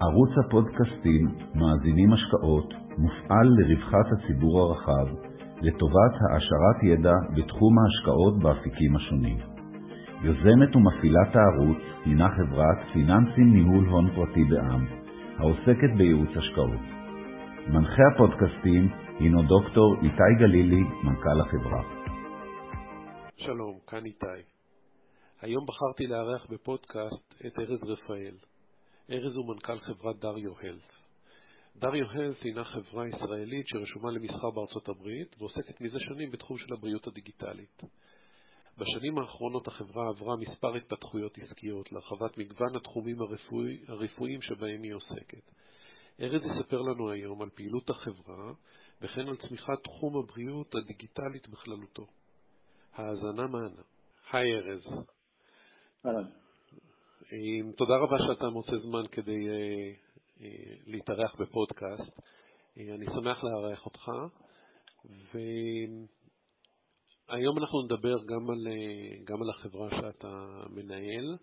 ערוץ הפודקאסטים מאזינים השקעות מופעל לרווחת הציבור הרחב, לטובת העשרת ידע בתחום ההשקעות באפיקים השונים. יוזמת ומפעילת הערוץ הינה חברת פיננסים ניהול הון פרטי בע"מ, העוסקת בייעוץ השקעות. מנחה הפודקאסטים הינו דוקטור איתי גלילי, מנכ"ל החברה. שלום, כאן איתי. היום בחרתי לארח בפודקאסט את ארז רפאל. ארז הוא מנכ"ל חברת דריו הלס. דריו הלס הינה חברה ישראלית שרשומה למסחר בארצות הברית ועוסקת מזה שנים בתחום של הבריאות הדיגיטלית. בשנים האחרונות החברה עברה מספר התפתחויות עסקיות להרחבת מגוון התחומים הרפואיים שבהם היא עוסקת. ארז יספר לנו היום על פעילות החברה וכן על צמיחת תחום הבריאות הדיגיטלית בכללותו. האזנה מענה. היי ארז. אהלן. תודה רבה שאתה מוצא זמן כדי להתארח בפודקאסט. אני שמח לארח אותך, והיום אנחנו נדבר גם על החברה שאתה מנהל,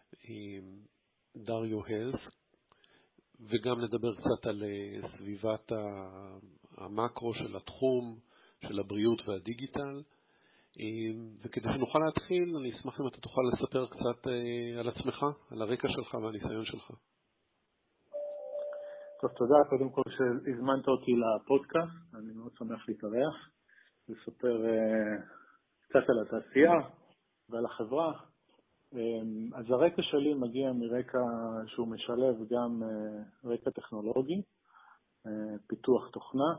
דריו הלס, וגם נדבר קצת על סביבת המקרו של התחום, של הבריאות והדיגיטל. וכדי שנוכל להתחיל, אני אשמח אם אתה תוכל לספר קצת על עצמך, על הרקע שלך והניסיון שלך. טוב, תודה. קודם כל שהזמנת אותי לפודקאסט, אני מאוד שמח להתארח, לספר קצת על התעשייה ועל החברה. אז הרקע שלי מגיע מרקע שהוא משלב גם רקע טכנולוגי, פיתוח תוכנה,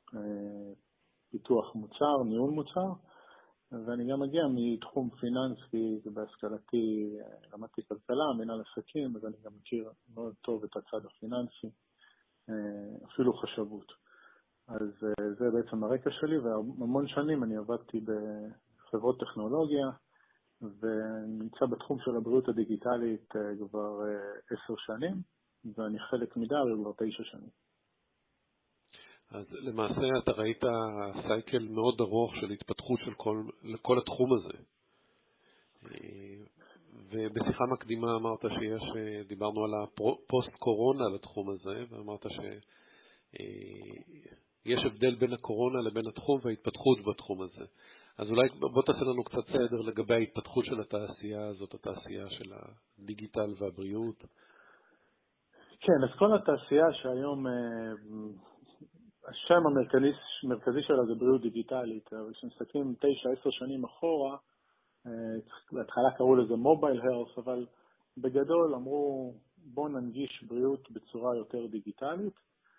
פיתוח מוצר, ניהול מוצר, ואני גם מגיע מתחום פיננסי, בהשכלתי למדתי כלכלה, מנהל עסקים, אז אני גם מכיר מאוד טוב את הצד הפיננסי, אפילו חשבות. אז זה בעצם הרקע שלי, והמון שנים אני עבדתי בחברות טכנולוגיה, ונמצא בתחום של הבריאות הדיגיטלית כבר 10 שנים, ואני חלק מדריו כבר 9 שנים. אז למעשה אתה ראית סייקל מאוד ארוך של התפתחות של כל התחום הזה. ובשיחה מקדימה אמרת דיברנו על הפוסט קורונה לתחום הזה, ואמרת שיש הבדל בין הקורונה לבין התחום וההתפתחות בתחום הזה. אז אולי בוא תעשה לנו קצת סדר לגבי ההתפתחות של התעשייה הזאת, התעשייה של הדיגיטל והבריאות. כן, אז כל התעשייה שהיום השם המרכזי שלה זה בריאות דיגיטלית, אבל כשנסתכלים 9-10 שנים אחורה, בהתחלה קראו לזה מובייל הרס, אבל בגדול אמרו בוא ננגיש בריאות בצורה יותר דיגיטלית.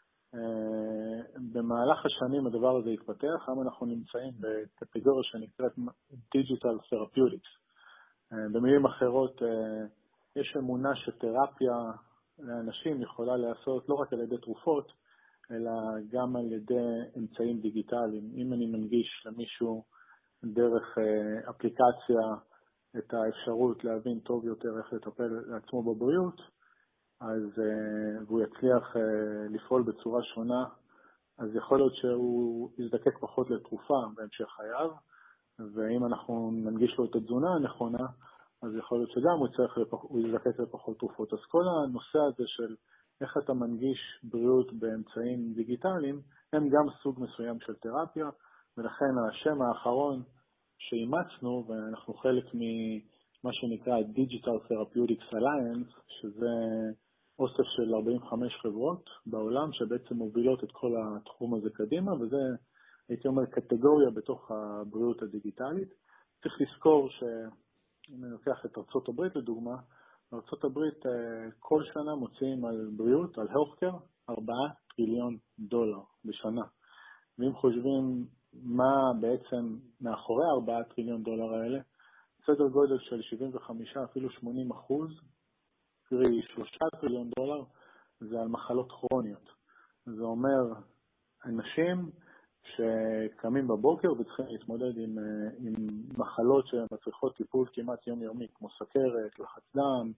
במהלך השנים הדבר הזה התפתח, היום אנחנו נמצאים בקטגוריה שנקראת Digital Therapeutics. במילים אחרות, יש אמונה שתרפיה לאנשים יכולה לעשות לא רק על ידי תרופות, אלא גם על ידי אמצעים דיגיטליים. אם אני מנגיש למישהו דרך אפליקציה את האפשרות להבין טוב יותר איך לטפל לעצמו בבריאות, אז והוא יצליח לפעול בצורה שונה, אז יכול להיות שהוא יזדקק פחות לתרופה בהמשך חייו, ואם אנחנו ננגיש לו את התזונה הנכונה, אז יכול להיות שגם הוא יזדקק לפחות תרופות. אז כל הנושא הזה של איך אתה מנגיש בריאות באמצעים דיגיטליים, הם גם סוג מסוים של תרפיה, ולכן השם האחרון שאימצנו, ואנחנו חלק ממה שנקרא Digital Therapeutics Alliance, שזה אוסף של 45 חברות בעולם שבעצם מובילות את כל התחום הזה קדימה, וזה הייתי אומר קטגוריה בתוך הבריאות הדיגיטלית. צריך לזכור שאם אני לוקח את ארצות הברית לדוגמה, ארצות הברית כל שנה מוציאים על בריאות, על healthcare, $4 טריליון בשנה. ואם חושבים מה בעצם מאחורי $4 טריליון האלה, סדר גודל של 75, אפילו 80%, קרי $3 טריליון, זה על מחלות כרוניות. זה אומר אנשים שקמים בבוקר וצריכים להתמודד עם מחלות שמצריכות טיפול כמעט יומיומי, כמו סוכרת, לחץ דם,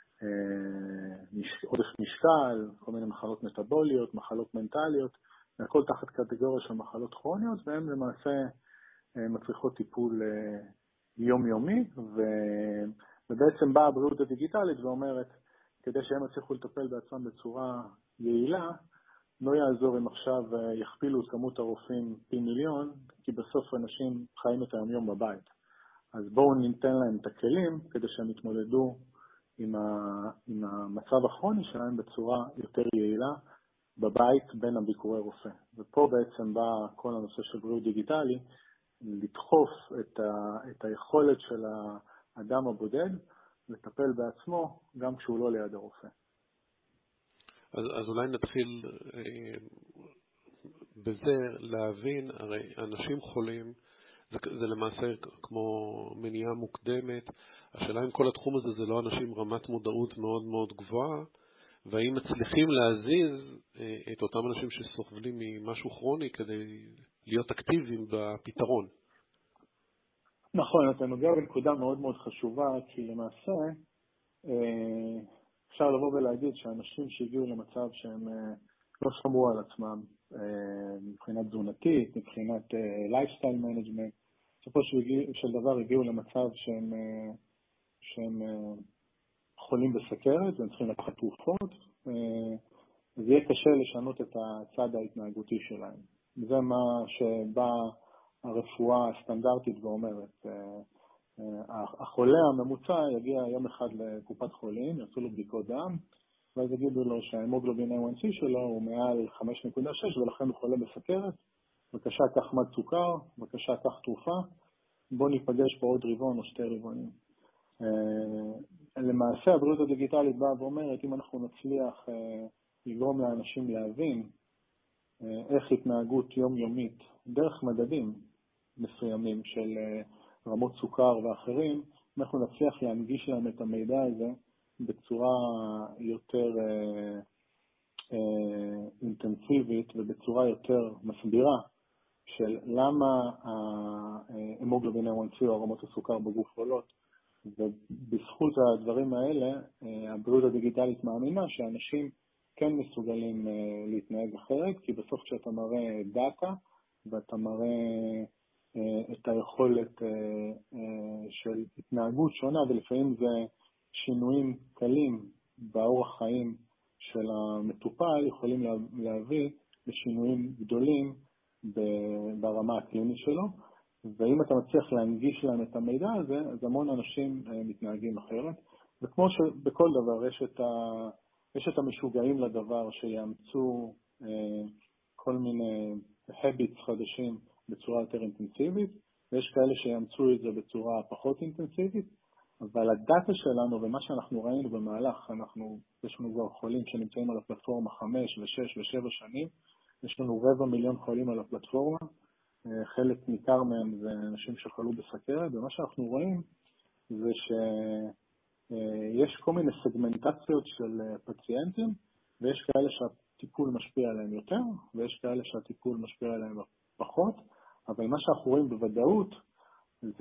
עודף משקל, כל מיני מחלות מטאבוליות, מחלות מנטליות, הכל תחת קטגוריה של מחלות כרוניות, והן למעשה מצריכות טיפול יומיומי, ובעצם באה הבריאות הדיגיטלית ואומרת, כדי שהם יצליחו לטפל בעצמם בצורה יעילה, לא יעזור אם עכשיו יכפילו את כמות הרופאים פי מיליון, כי בסוף אנשים חיים את היום בבית. אז בואו ניתן להם את הכלים כדי שהם יתמודדו עם המצב הכרוני שלהם בצורה יותר יעילה בבית בין הביקורי רופא. ופה בעצם בא כל הנושא של בריאות דיגיטלי, לדחוף את היכולת של האדם הבודד לטפל בעצמו גם כשהוא לא ליד הרופא. אז אולי נתחיל בזה להבין, הרי אנשים חולים, זה למעשה כמו מניעה מוקדמת. השאלה אם כל התחום הזה זה לא אנשים רמת מודעות מאוד מאוד גבוהה, והאם מצליחים להזיז את אותם אנשים שסובלים ממשהו כרוני כדי להיות אקטיביים בפתרון. נכון, אתה נוגע בנקודה מאוד מאוד חשובה, כי למעשה אפשר לבוא ולהגיד שאנשים שהגיעו למצב שהם לא שמרו על עצמם מבחינת תזונתית, מבחינת lifestyle management, בסופו של דבר הגיעו למצב שהם חולים בסכרת והם צריכים לקחת תרופות, אז יהיה קשה לשנות את הצד ההתנהגותי שלהם. זה מה שבא הרפואה הסטנדרטית ואומרת. החולה הממוצע יגיע יום אחד לקופת חולים, יעשו לו בדיקות דם, ואז יגידו לו שההמוגלובין A1C שלו הוא מעל 5.6 ולכן הוא חולה בסכרת. בבקשה, קח מד סוכר, בבקשה, קח תרופה, בוא ניפגש פה עוד רבעון או 2 רבעונים. למעשה הבריאות הדיגיטלית באה ואומרת, אם אנחנו נצליח לגרום לאנשים להבין איך התנהגות יומיומית דרך מדדים מסוימים של רמות סוכר ואחרים, אנחנו נצליח להנגיש להם את המידע הזה בצורה יותר אינטנסיבית ובצורה יותר מסבירה של למה ההמוגלובין A1C או רמות הסוכר בגוף עולות. ובזכות הדברים האלה, הבריאות הדיגיטלית מאמינה שאנשים כן מסוגלים להתנהג אחרת, כי בסוף כשאתה מראה דאטה ואתה מראה את היכולת של התנהגות שונה, ולפעמים זה שינויים קלים באורח חיים של המטופל, יכולים להביא לשינויים גדולים ברמה הקלינית שלו, ואם אתה מצליח להנגיש להם את המידע הזה, אז המון אנשים מתנהגים אחרת. וכמו שבכל דבר יש את המשוגעים לדבר שיאמצו כל מיני habits חדשים בצורה יותר אינטנסיבית, ויש כאלה שיאמצו את זה בצורה פחות אינטנסיבית, אבל הדאטה שלנו ומה שאנחנו ראינו במהלך, יש לנו כבר חולים שנמצאים על הפלטפורמה 5 ו-6 ו-7 שנים, יש לנו 250,000 חולים על הפלטפורמה, חלק ניכר מהם זה אנשים שחלו בסכרת, ומה שאנחנו רואים זה שיש כל מיני סגמנטציות של פציינטים, ויש כאלה שהטיפול משפיע עליהם יותר, ויש כאלה שהטיפול משפיע עליהם פחות, אבל מה שאנחנו רואים בוודאות זה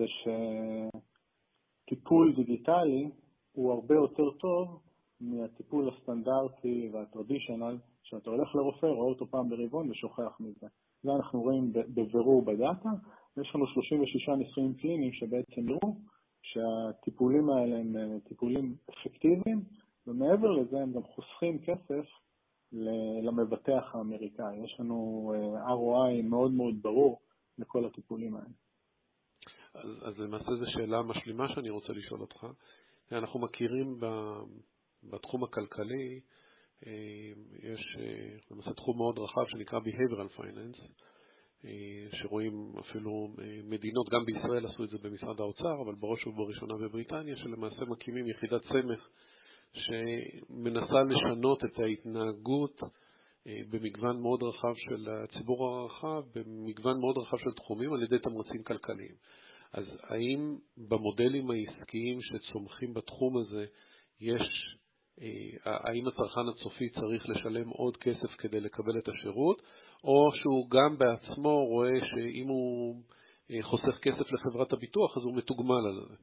שטיפול דיגיטלי הוא הרבה יותר טוב מהטיפול הסטנדרטי והטרדישנל, שאתה הולך לרופא, רואה אותו פעם ברבעון ושוכח מזה. זה אנחנו רואים בבירור בדאטה, ויש לנו 36 ניסויים קליניים שבעצם נראו שהטיפולים האלה הם טיפולים אפקטיביים, ומעבר לזה הם גם חוסכים כסף למבטח האמריקאי. יש לנו ROI מאוד מאוד ברור לכל הטיפולים האלה. אז למעשה זו שאלה משלימה שאני רוצה לשאול אותך. אנחנו מכירים בתחום הכלכלי, יש למעשה תחום מאוד רחב שנקרא Behavioral Finance, שרואים אפילו מדינות, גם בישראל עשו את זה במשרד האוצר, אבל בראש ובראשונה בבריטניה, שלמעשה מקימים יחידת סמך שמנסה לשנות את ההתנהגות במגוון מאוד רחב של הציבור הרחב, במגוון מאוד רחב של תחומים על ידי תמריצים כלכליים. אז האם במודלים העסקיים שצומחים בתחום הזה האם הצרכן הצופי צריך לשלם עוד כסף כדי לקבל את השירות, או שהוא גם בעצמו רואה שאם הוא חוסך כסף לחברת הביטוח אז הוא מתוגמל על זה?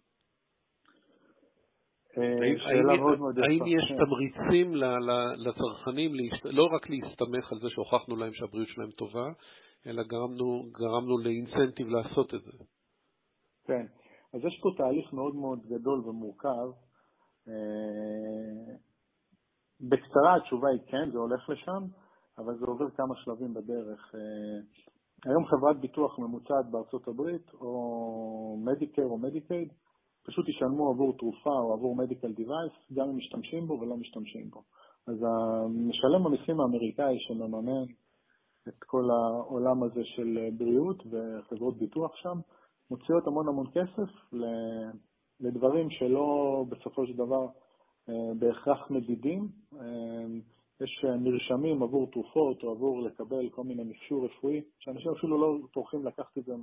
האם יש תמריצים לצרכנים לא רק להסתמך על זה שהוכחנו להם שהבריאות שלהם טובה, אלא גרמנו לאינסנטיב לעשות את זה? כן, אז יש פה תהליך מאוד מאוד גדול ומורכב, בקצרה התשובה היא כן, זה הולך לשם, אבל זה עובר כמה שלבים בדרך. היום חברת ביטוח ממוצעת בארצות הברית, או מדיקר או מדיקייד, פשוט ישלמו עבור תרופה או עבור מדיקל דיווייס, גם אם משתמשים בו ולא משתמשים בו. אז המשלם המיסים האמריקאי שמממן את כל העולם הזה של בריאות וחברות ביטוח שם, מוציאות המון כסף לדברים שלא בסופו של דבר בהכרח מדידים. יש נרשמים עבור תרופות או עבור לקבל כל מיני מכשור רפואי, שאנשים אפילו לא טורחים לקחת את זה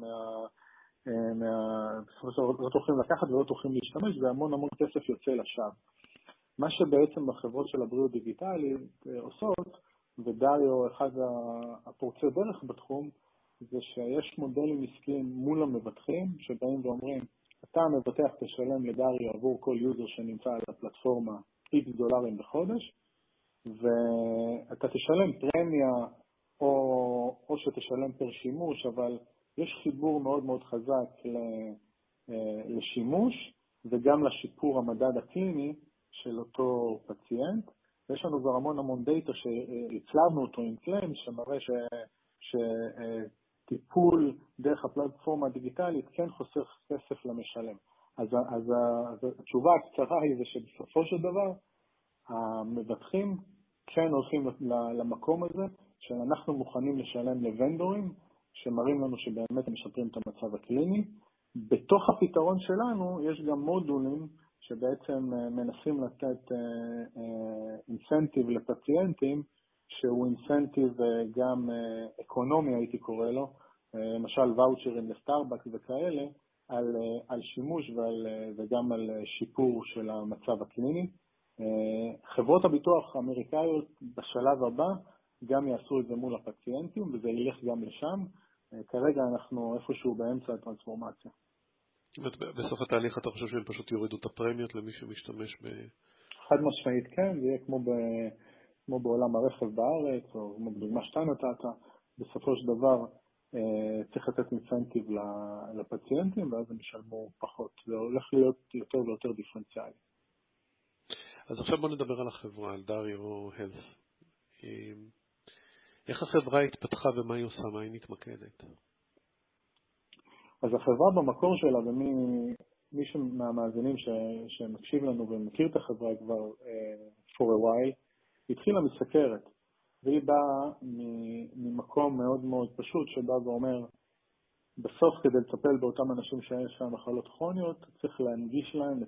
לא טורחים לקחת ולא טורחים להשתמש, והמון כסף יוצא לשווא. מה שבעצם בחברות של הבריאות דיגיטלית עושות, ודריו אחד הפורצי דרך בתחום, זה שיש מודלים עסקיים מול המבטחים, שבאים ואומרים, אתה המבטח תשלם לדריו עבור כל יוזר שנמצא על הפלטפורמה X דולרים בחודש, ואתה תשלם פרמיה או שתשלם פר שימוש, אבל יש חיבור מאוד חזק לשימוש וגם לשיפור המדד הקליני של אותו פציינט. ויש לנו כבר המון דאטה שהצלבנו אותו עם קליימס שמראה שטיפול דרך הפלטפורמה הדיגיטלית כן חוסך כסף למשלם. אז התשובה הקצרה היא זה שבסופו של דבר המבטחים כן הולכים למקום הזה שאנחנו מוכנים לשלם לוונדורים שמראים לנו שבאמת הם משפרים את המצב הקליני. בתוך הפתרון שלנו יש גם מודולים שבעצם מנסים לתת אינסנטיב לפציינטים, שהוא אינסנטיב גם אקונומי הייתי קורא לו, למשל ואוצ'רים לסטארבקס וכאלה, על שימוש וגם על שיפור של המצב הקליני. חברות הביטוח האמריקאיות בשלב הבא גם יעשו את זה מול הפציינטים, וזה ילך גם לשם. כרגע אנחנו איפשהו באמצע הטרנספורמציה. בסוף התהליך אתה חושב שהם פשוט יורידו את הפרמיות למי שמשתמש חד משמעית כן, זה יהיה כמו בעולם הרכב בארץ, או כמו בדוגמה שאתה נתת, בסופו של דבר צריך לתת אינסנטיב לפציינטים, ואז הם ישלמו פחות. זה הולך להיות יותר ויותר דיפרנציאלי. אז עכשיו בוא נדבר על החברה, על דריו הלס. איך החברה התפתחה ומה היא עושה, מה היא מתמקדת? אז החברה במקור שלה, ומי מהמאזינים שמקשיב לנו ומכיר את החברה כבר for a while, התחילה מסכרת. והיא באה ממקום מאוד פשוט, שבא ואומר, בסוף כדי לטפל באותם אנשים שיש להם מחלות כרוניות, צריך להנגיש להם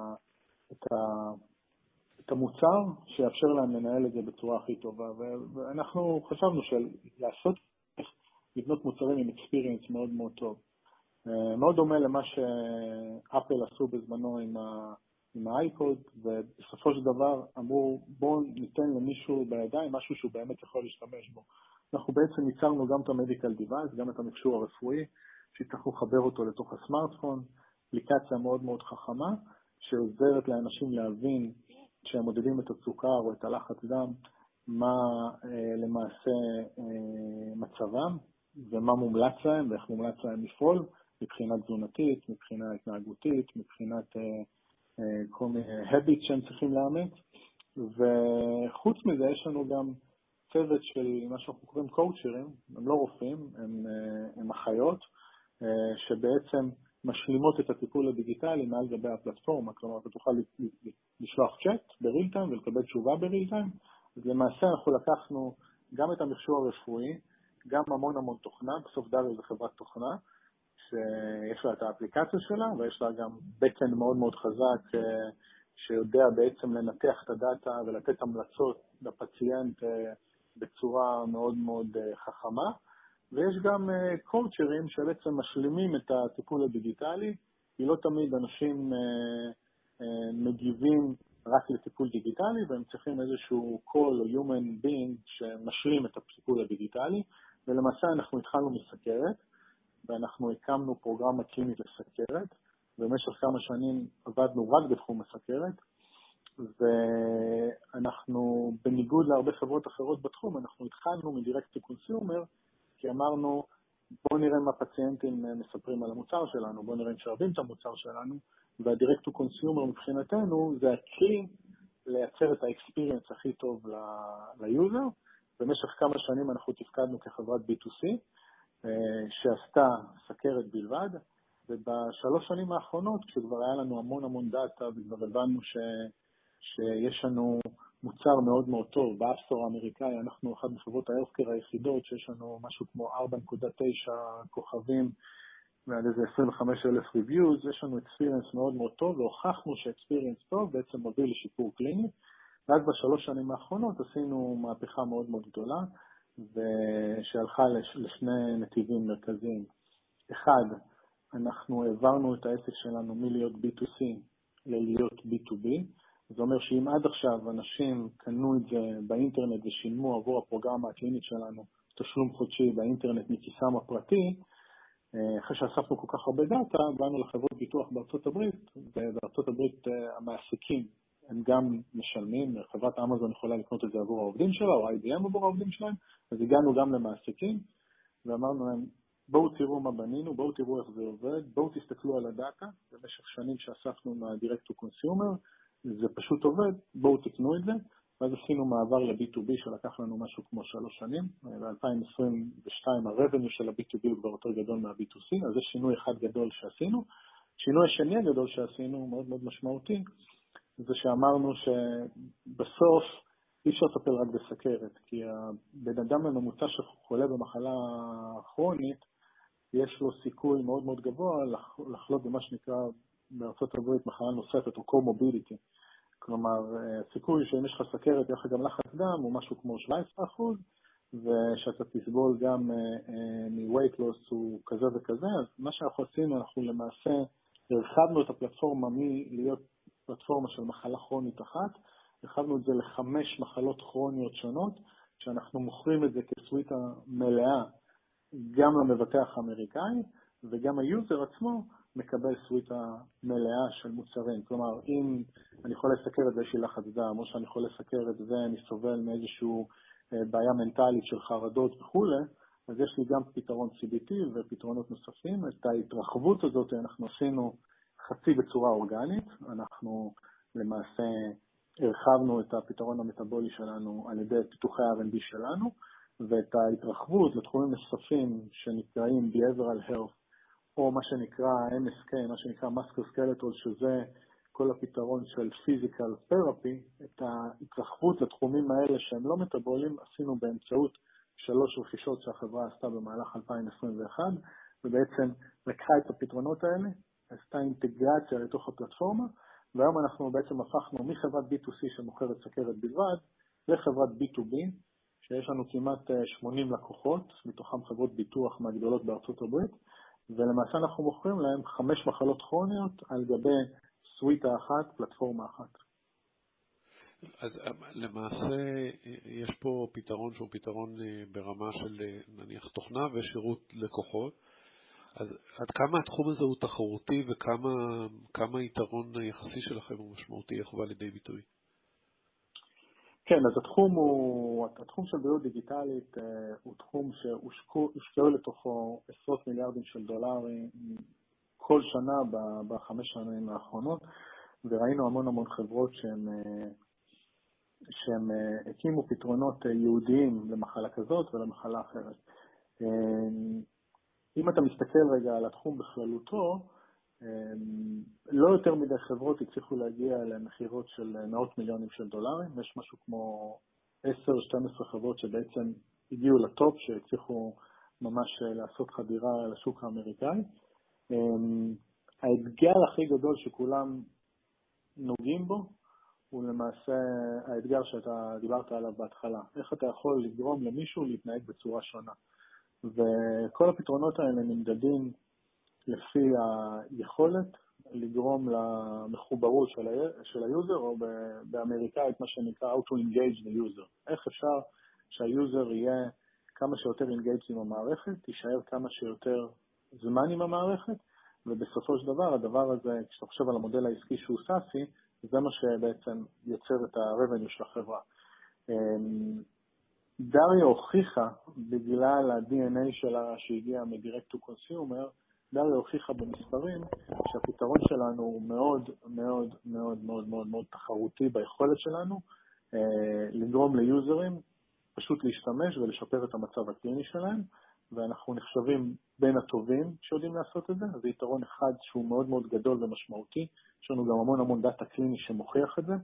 את המוצר שיאפשר להם לנהל את זה בצורה הכי טובה. ואנחנו חשבנו שלעשות, לבנות מוצרים עם experience מאוד טוב. מאוד דומה למה שאפל עשו בזמנו עם האייפוד, ובסופו של דבר אמרו, בואו ניתן למישהו בידיים משהו שהוא באמת יכול להשתמש בו. אנחנו בעצם ייצרנו גם את המדיקל דיווייס, גם את המכשור הרפואי, שיצטרכו לחבר אותו לתוך הסמארטפון, אפליקציה מאוד חכמה, שעוזרת לאנשים להבין כשהם מודדים את הסוכר או את הלחץ דם, מה למעשה מצבם, ומה מומלץ להם, ואיך מומלץ להם לפעול, מבחינה תזונתית, מבחינה התנהגותית, מבחינת כל מיני habits שהם צריכים לאמץ. וחוץ מזה יש לנו גם צוות של מה שאנחנו קוראים קואוצ'רים, הם לא רופאים, הם אחיות, שבעצם משלימות את הטיפול הדיגיטלי מעל גבי הפלטפורמה. כלומר, אתה תוכל לשלוח צ'אט בריל טיים ולקבל תשובה בריל טיים. אז למעשה אנחנו לקחנו גם את המכשור הרפואי, גם המון תוכנה, בסוף דריו זה חברת תוכנה, שיש לה את האפליקציה שלה, ויש לה גם בקאנד מאוד חזק, שיודע בעצם לנתח את הדאטה ולתת המלצות לפציינט בצורה מאוד חכמה. ויש גם קואוצ'רים שבעצם משלימים את הטיפול הדיגיטלי, כי לא תמיד אנשים מגיבים רק לטיפול דיגיטלי, והם צריכים איזשהו call או human being שמשלים את הטיפול הדיגיטלי, ולמעשה אנחנו התחלנו מסכרת, ואנחנו הקמנו פרוגרמה קלינית לסכרת, במשך כמה שנים עבדנו רק בתחום הסכרת, ואנחנו בניגוד להרבה חברות אחרות בתחום, אנחנו התחלנו מדירקט טו קונסיומר, כי אמרנו, בואו נראה מה פציינטים מספרים על המוצר שלנו, בואו נראה אם שרבים את המוצר שלנו, והדירקט טו קונסיומר מבחינתנו זה הכלי לייצר את האקספיריאנס הכי טוב ליוזר. במשך כמה שנים אנחנו תפקדנו כחברת B2C, שעשתה סכרת בלבד, ובשלוש שנים האחרונות, כשכבר היה לנו המון דאטה, וכבר הבנו שיש לנו מוצר מאוד מאוד טוב, באפסטור האמריקאי, אנחנו אחת מחברות האלפקר היחידות, שיש לנו משהו כמו 4.9 כוכבים, ועל איזה 25,000 reviews, יש לנו experience מאוד מאוד טוב, והוכחנו ש-experience טוב בעצם מביא לשיפור קליני, ואז בשלוש שנים האחרונות עשינו מהפכה מאוד מאוד גדולה, ושהלכה לשני נתיבים מרכזיים. אחד, אנחנו העברנו את העסק שלנו מלהיות B2C ללהיות B2B, זה אומר שאם עד עכשיו אנשים קנו את זה באינטרנט ושילמו עבור הפרוגרמה הקלינית שלנו תשלום חודשי באינטרנט מכיסם הפרטי, אחרי שאספנו כל כך הרבה דאטה, באנו לחברות ביטוח בארצות הברית, ובארצות הברית המעסיקים הם גם משלמים, חברת אמזון יכולה לקנות את זה עבור העובדים שלה, או IBM עבור העובדים שלהם, אז הגענו גם למעסיקים, ואמרנו להם, בואו תראו מה בנינו, בואו תראו איך זה עובד, בואו תסתכלו על הדאטה, במשך שנים שאספנו מה-Direct to Consumer, זה פשוט עובד, בואו תקנו את זה, ואז עשינו מעבר ל-B2B שלקח לנו משהו כמו 3 שנים, ב-2022 הרבניו של ה-B2B הוא כבר יותר גדול מה-B2C, אז זה שינוי אחד גדול שעשינו. שינוי השני הגדול שעשינו, מאוד מאוד משמעותי, זה שאמרנו שבסוף אי אפשר לטפל רק בסכרת, כי הבן אדם הממוצע שחולה במחלה כרונית, יש לו סיכוי מאוד מאוד גבוה לחלות במה שנקרא בארצות הברית מחלה נוספת או קומוביליטי. כלומר, הסיכוי שאם יש לך סכרת, יש לך גם לחץ דם, הוא משהו כמו 17%, ושאתה תסבול גם מ-weight loss הוא כזה וכזה. אז מה שאנחנו עשינו, אנחנו למעשה הרחבנו את הפלטפורמה מלהיות פלטפורמה של מחלה כרונית אחת, הרחבנו את זה ל5 מחלות כרוניות שונות, שאנחנו מוכרים את זה כסוויטה מלאה גם למבטח האמריקאי, וגם היוזר עצמו מקבל סוויטה מלאה של מוצרים. כלומר, אם אני יכול לסקר את זה יש לי לחץ דם, או שאני יכול לסקר את זה אני סובל מאיזשהו בעיה מנטלית של חרדות וכו', אז יש לי גם פתרון CBT ופתרונות נוספים. את ההתרחבות הזאת אנחנו עשינו חצי בצורה אורגנית, אנחנו למעשה הרחבנו את הפתרון המטאבולי שלנו על ידי פיתוחי R&D שלנו, ואת ההתרחבות לתחומים נוספים שנקראים Behavioral Health, או מה שנקרא MSK, מה שנקרא Musculoskeletal, שזה כל הפתרון של Physical Therapy, את ההתרחבות לתחומים האלה שהם לא מטאבולים, עשינו באמצעות 3 רכישות שהחברה עשתה במהלך 2021, ובעצם לקחה את הפתרונות האלה, עשתה אינטגרציה לתוך הפלטפורמה, והיום אנחנו בעצם הפכנו מחברת B2C שמוכרת סכרת בלבד, לחברת B2B, שיש לנו כמעט 80 לקוחות, מתוכם חברות ביטוח מהגדולות בארצות הברית, ולמעשה אנחנו מוכרים להם 5 מחלות כרוניות על גבי סוויטה אחת, פלטפורמה אחת. אז למעשה יש פה פתרון שהוא פתרון ברמה של נניח תוכנה ושירות לקוחות. אז עד כמה התחום הזה הוא תחרותי וכמה יתרון יחסי שלכם הוא משמעותי, איך הוא בא לידי ביטוי? כן, אז התחום של בריאות דיגיטלית הוא תחום שהושקעו לתוכו עשרות מיליארדים של דולרים כל שנה ב5 שנים האחרונות, וראינו המון חברות שהם הקימו פתרונות ייעודיים למחלה כזאת ולמחלה אחרת. אם אתה מסתכל רגע על התחום בכללותו, לא יותר מדי חברות הצליחו להגיע למחירות של מאות מיליונים של דולרים. יש משהו כמו 10-12 חברות שבעצם הגיעו לטופ, שהצליחו ממש לעשות חדירה לשוק האמריקאי. האתגר הכי גדול שכולם נוגעים בו, הוא למעשה האתגר שאתה דיברת עליו בהתחלה. איך אתה יכול לגרום למישהו להתנהג בצורה שונה. וכל הפתרונות האלה נמדדים לפי היכולת לגרום למחוברות של היוזר, או באמריקאית מה שנקרא How to engage the user. איך אפשר שהיוזר יהיה כמה שיותר engage עם המערכת, תישאר כמה שיותר זמן עם המערכת, ובסופו של דבר, הדבר הזה, כשאתה חושב על המודל העסקי שהוא סאסי, זה מה שבעצם יוצר את הרבניו של החברה. דריה הוכיחה, בגלל ה-DNA שלה שהגיעה מ-Direct to Consumer, דריה הוכיחה במספרים שהפתרון שלנו הוא מאוד מאוד מאוד מאוד מאוד מאוד תחרותי ביכולת שלנו לגרום ליוזרים פשוט להשתמש ולשפר את המצב הקליני שלהם, ואנחנו נחשבים בין הטובים שיודעים לעשות את זה. זה יתרון אחד שהוא מאוד מאוד גדול ומשמעותי, יש לנו גם המון דאטה קליני שמוכיח את זה.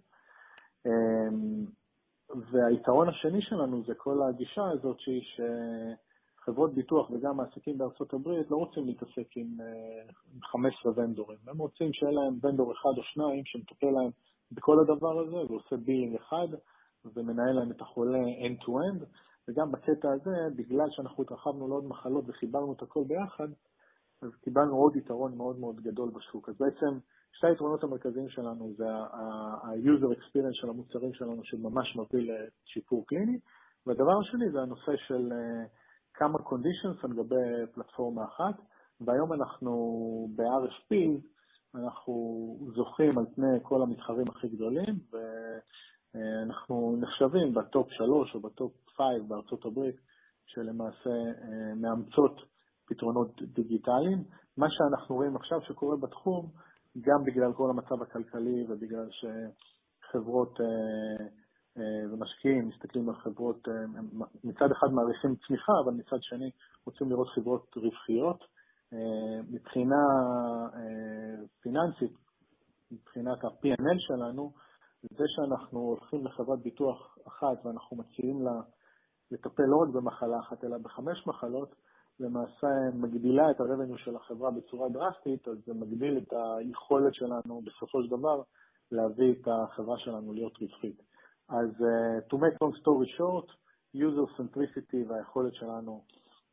והיתרון השני שלנו זה כל הגישה הזאת שחברות ביטוח וגם מעסיקים בארצות הברית לא רוצים להתעסק עם 15 ונדורים. הם רוצים שיהיה להם ונדור אחד או שניים שמטפל להם בכל הדבר הזה ועושה בילינג אחד ומנהל להם את החולה end to end. וגם בקטע הזה, בגלל שאנחנו התרחבנו לעוד מחלות וחיברנו את הכל ביחד, אז קיבלנו עוד יתרון מאוד מאוד גדול בשוק. אז בעצם שתי היתרונות המרכזיים שלנו זה ה-user experience של המוצרים שלנו שממש מביא לשיפור קליני, והדבר השני זה הנושא של כמה conditions על גבי פלטפורמה אחת, והיום אנחנו ב-RFP, אנחנו זוכים על פני כל המתחרים הכי גדולים, ואנחנו נחשבים בטופ 3 או בטופ 5 בארצות הברית, שלמעשה מאמצות פתרונות דיגיטליים. מה שאנחנו רואים עכשיו שקורה בתחום, גם בגלל כל המצב הכלכלי ובגלל שחברות ומשקיעים מסתכלים על חברות, מצד אחד מעריכים צמיחה, אבל מצד שני רוצים לראות חברות רווחיות. מבחינה פיננסית, מבחינת ה-P&L שלנו, זה שאנחנו הולכים לחברת ביטוח אחת ואנחנו מציעים לה לטפל לא רק במחלה אחת אלא ב5 מחלות, למעשה מגדילה את הרבניו של החברה בצורה דרסטית, אז זה מגדיל את היכולת שלנו בסופו של דבר להביא את החברה שלנו להיות רווחית. אז to make long story short, user centricity והיכולת שלנו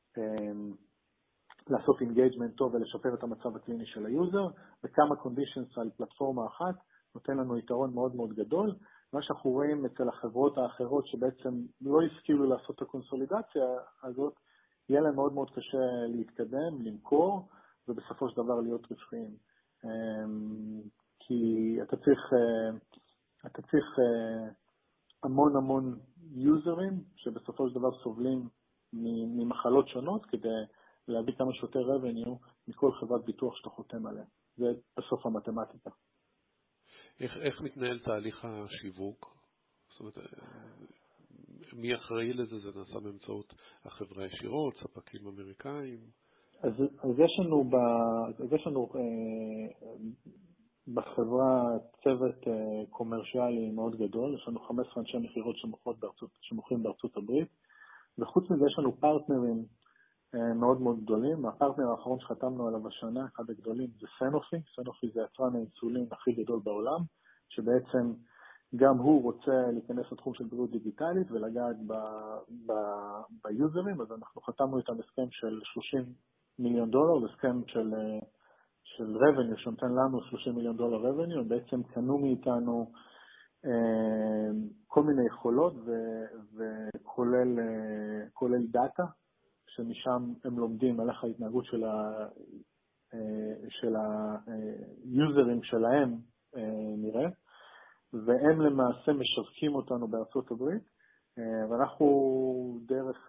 לעשות engagement טוב ולשפר את המצב הקליני של היוזר, וכמה conditions על פלטפורמה אחת, נותן לנו יתרון מאוד מאוד גדול. מה שאנחנו רואים אצל החברות האחרות שבעצם לא השכילו לעשות את הקונסולידציה הזאת, יהיה להם מאוד מאוד קשה להתקדם, למכור, ובסופו של דבר להיות רווחיים. כי אתה צריך המון יוזרים שבסופו של דבר סובלים ממחלות שונות כדי להביא כמה שיותר revenue מכל חברת ביטוח שאתה חותם עליה. זה בסוף המתמטיקה. איך מתנהל תהליך השיווק? זאת אומרת, מי אחראי לזה? זה נעשה באמצעות החברה ישירות, ספקים אמריקאים? אז יש לנו בחברה צוות קומרשיאלי מאוד גדול, יש לנו 15 אנשי מכירות שמוכרים בארצות הברית, וחוץ מזה יש לנו פרטנרים מאוד מאוד גדולים. הפרטנר האחרון שחתמנו עליו השנה, אחד הגדולים, זה סנופי. סנופי זה יצרן האינסולין הכי גדול בעולם, שבעצם גם הוא רוצה להיכנס לתחום של בריאות דיגיטלית ולגעת ביוזרים, אז אנחנו חתמנו איתם הסכם של $30 מיליון, הסכם של revenue שנותן לנו $30 מיליון revenue, הם בעצם קנו מאיתנו כל מיני יכולות וכולל דאטה, שמשם הם לומדים על איך ההתנהגות של היוזרים שלהם נראה, והם למעשה משווקים אותנו בארצות הברית, ואנחנו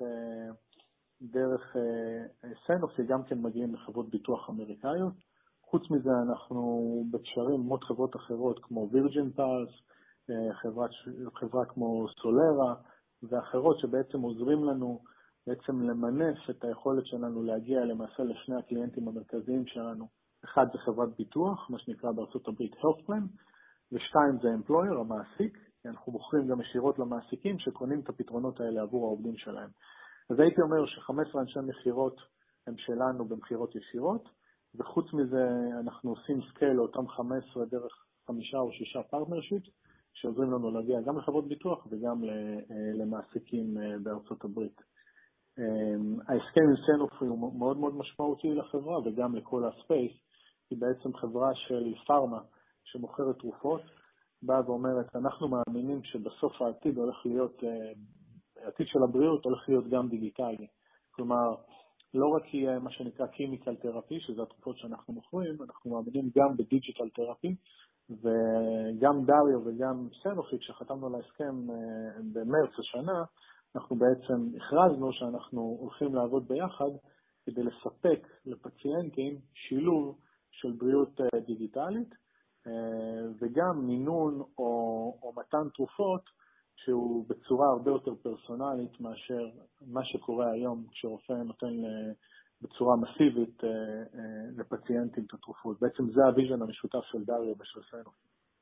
דרך סנופי גם כן מגיעים לחברות ביטוח אמריקאיות. חוץ מזה אנחנו בקשרים מאוד חברות אחרות כמו וירג'ין פאלס, חברה כמו סולרה ואחרות שבעצם עוזרים לנו בעצם למנף את היכולת שלנו להגיע למעשה לשני הקליינטים המרכזיים שלנו. אחד זה חברת ביטוח, מה שנקרא בארצות הברית health plan, ושתיים זה employer, המעסיק, כי אנחנו מוכרים גם ישירות למעסיקים שקונים את הפתרונות האלה עבור העובדים שלהם. אז הייתי אומר ש15 אנשי מכירות הם שלנו במכירות ישירות, וחוץ מזה אנחנו עושים סקייל לאותם 15 דרך 5 או 6 פרטנרשיפ, שעוזרים לנו להגיע גם לחברות ביטוח וגם למעסיקים בארצות הברית. ההסכם עם סנופי הוא מאוד מאוד משמעותי לחברה וגם לכל הספייס, היא בעצם חברה של פארמה שמוכרת תרופות, באה ואומרת, אנחנו מאמינים שבסוף העתיד הולך להיות, העתיד של הבריאות הולך להיות גם דיגיטלי. כלומר, לא רק יהיה מה שנקרא כימיקל תרפי, שזה התרופות שאנחנו מוכרים, אנחנו מאמינים גם בדיגיטל תרפי, וגם דריו וגם סנופי, כשחתמנו על ההסכם במרץ השנה, אנחנו בעצם הכרזנו שאנחנו הולכים לעבוד ביחד, כדי לספק לפציינטים שילוב של בריאות דיגיטלית, וגם מינון או מתן תרופות שהוא בצורה הרבה יותר פרסונלית מאשר מה שקורה היום כשרופא נותן בצורה מסיבית לפציינטים את התרופות. בעצם זה הוויז'ן המשותף של דריו ושל סנופי.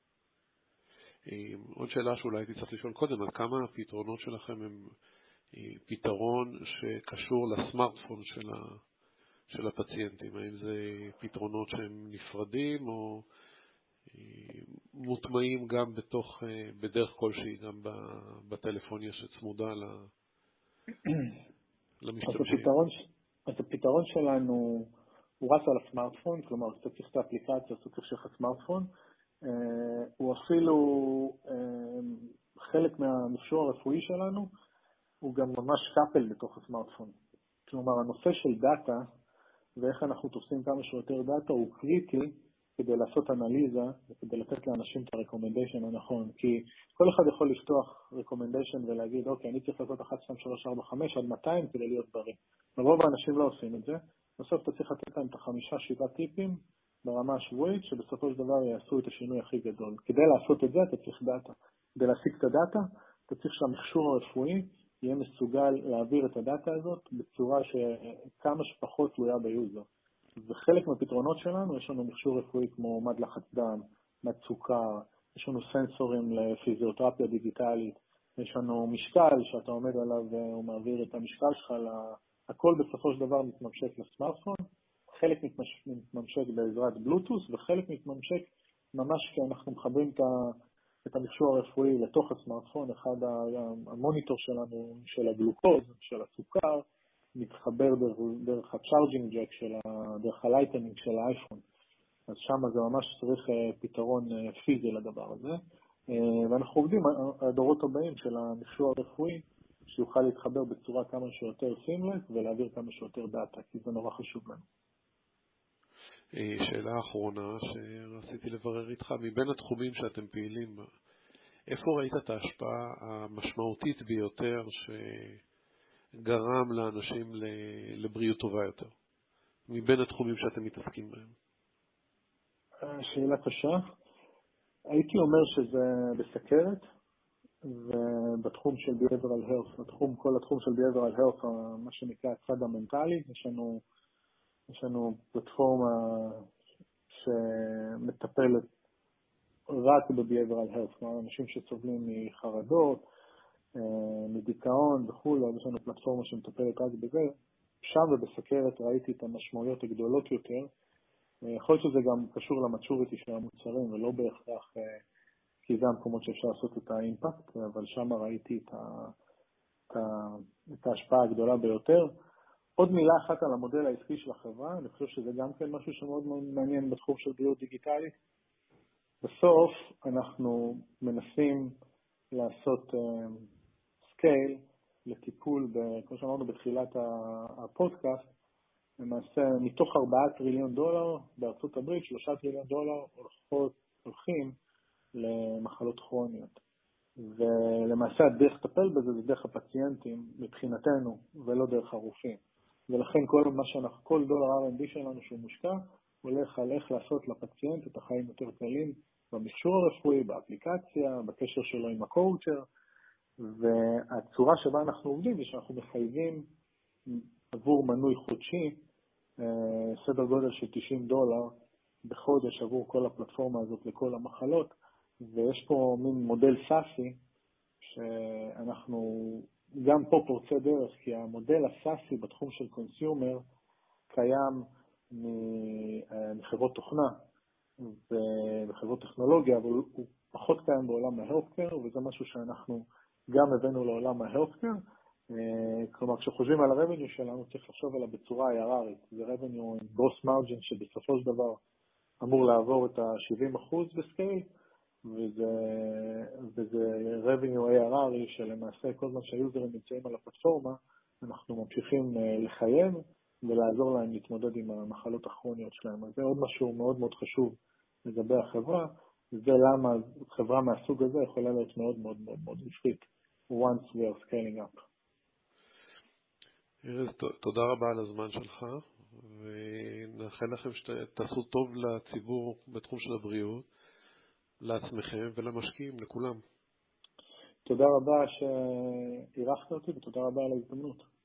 עוד שאלה שאולי הייתי צריך לשאול קודם, עד כמה הפתרונות שלכם הם פתרון שקשור לסמארטפון של הפציינטים? האם זה פתרונות שהם נפרדים או מוטמעים גם בדרך כלשהי, גם בטלפוניה שצמודה למשתמשים? אז הפתרון שלנו הוא רץ על הסמארטפון, כלומר אתה צריך את האפליקציה, אתה צריך שלך סמארטפון, הוא אפילו חלק מהמכשור הרפואי שלנו, הוא גם ממש קאפל בתוך הסמארטפון. כלומר הנושא של דאטה ואיך אנחנו תופסים כמה שיותר דאטה הוא קריטי כדי לעשות אנליזה וכדי לתת לאנשים את הרקומנדיישן הנכון. כי כל אחד יכול לפתוח רקומנדיישן ולהגיד, אוקיי, אני צריך לעשות 1, 2, 3, 4, 5 עד 200 כדי להיות בריא. רוב האנשים לא עושים את זה. בסוף אתה צריך לתת להם את 5-7 טיפים ברמה השבועית, שבסופו של דבר יעשו את השינוי הכי גדול. כדי לעשות את זה אתה צריך דאטה. כדי להשיג את הדאטה, אתה צריך שהמכשור הרפואי יהיה מסוגל להעביר את הדאטה הזאת בצורה שכמה שפחות תלויה ביוזר. וחלק מהפתרונות שלנו, יש לנו מכשור רפואי כמו מד לחץ דם, מד סוכר, יש לנו סנסורים לפיזיותרפיה דיגיטלית, יש לנו משקל שאתה עומד עליו והוא מעביר את המשקל שלך, הכל בסופו של דבר מתממשק לסמארטפון, חלק מתממשק בעזרת בלוטוס וחלק מתממשק ממש כי אנחנו מחברים את המכשור הרפואי לתוך הסמארטפון. אחד המוניטור שלנו של הגלוקוז, של הסוכר, מתחבר דרך הצ'ארג'ינג ג'ק דרך הלייטנינג של האייפון. אז שם זה ממש צריך פתרון פיזי לדבר הזה. ואנחנו עובדים על הדורות הבאים של המכשור הרפואי, שיוכל להתחבר בצורה כמה שיותר סימלס ולהעביר כמה שיותר דאטה, כי זה נורא חשוב לנו. שאלה אחרונה שרציתי לברר איתך, מבין התחומים שאתם פעילים, איפה ראית את ההשפעה המשמעותית ביותר שגרם לאנשים לבריאות טובה יותר? מבין התחומים שאתם מתעסקים בהם. שאלה קשה. הייתי אומר שזה בסכרת, ובתחום של behavioral health, כל התחום של behavioral health, מה שנקרא הצד המנטלי, יש לנו פלטפורמה שמטפלת רק ב-behavioral health, כלומר אנשים שסובלים מחרדות, מדיכאון וכו', יש לנו פלטפורמה שמטפלת רק בזה. שם ובסכרת ראיתי את המשמעויות הגדולות יותר. יכול להיות שזה גם קשור למצ'וריטי של המוצרים, ולא בהכרח כי זה המקומות שאפשר לעשות את האימפקט, אבל שם ראיתי את ההשפעה הגדולה ביותר. עוד מילה אחת על המודל העסקי של החברה, אני חושב שזה גם כן משהו שמאוד מאוד מעניין בתחום של בריאות דיגיטלית. בסוף אנחנו מנסים לעשות סקייל לטיפול, כמו שאמרנו בתחילת הפודקאסט, למעשה מתוך $4 טריליון בארצות הברית, $3 טריליון הולכים למחלות כרוניות. ולמעשה הדרך לטפל בזה זה דרך הפציינטים מבחינתנו, ולא דרך הרופאים. ולכן כל דולר R&D שלנו שהוא מושקע, הולך על איך לעשות לפציינט את החיים יותר קלים במכשור הרפואי, באפליקציה, בקשר שלו עם הקואוצ'ר, והצורה שבה אנחנו עובדים זה שאנחנו מחייבים עבור מנוי חודשי, סדר גודל של $90 בחודש עבור כל הפלטפורמה הזאת לכל המחלות, ויש פה מין מודל סאסי, שאנחנו גם פה פורצי דרך, כי המודל הסאסי בתחום של קונסיומר קיים מחברות תוכנה וחברות טכנולוגיה, אבל הוא פחות קיים בעולם ההלפקר, וזה משהו שאנחנו גם הבאנו לעולם ההלפקר. כלומר, כשחושבים על הרבניו שלנו, צריך לחשוב עליו בצורה היררית. זה רבניו עם גרוס מרג'ין שבסופו של דבר אמור לעבור את ה-70% בסקייל, וזה revenue ARR שלמעשה כל זמן שהיוזרים נמצאים על הפלטפורמה, אנחנו ממשיכים לחייב ולעזור להם להתמודד עם המחלות הכרוניות שלהם. אז זה עוד משהו מאוד מאוד חשוב לגבי החברה, וזה למה חברה מהסוג הזה יכולה להיות מאוד מאוד מאוד מאוד רווחית, once we are scaling up. ארז, תודה רבה על הזמן שלך, ונאחל לכם שתעשו טוב לציבור בתחום של הבריאות, לעצמכם ולמשקיעים, לכולם. תודה רבה שאירחת אותי ותודה רבה על ההזדמנות.